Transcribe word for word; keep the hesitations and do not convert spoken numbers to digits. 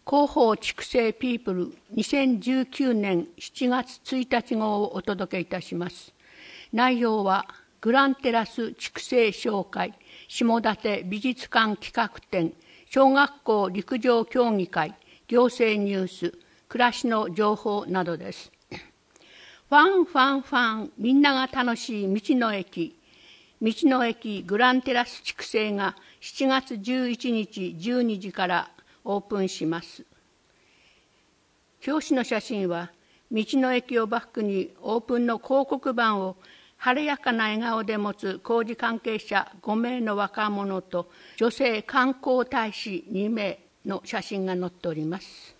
広報畜生ピープルにせんじゅうきゅうねんしちがつついたち号をお届けいたします。内容はグランテラス畜生紹介、下館美術館企画展、小学校陸上競技会、行政ニュース、暮らしの情報などです。ファンファンファン、みんなが楽しい道の駅。道の駅グランテラス畜生がしちがつじゅういちにちじゅうにじからオープンします。表紙の写真は道の駅をバックにオープンの広告板を晴れやかな笑顔で持つ工事関係者ごめいの若者と女性観光大使にめいの写真が載っております。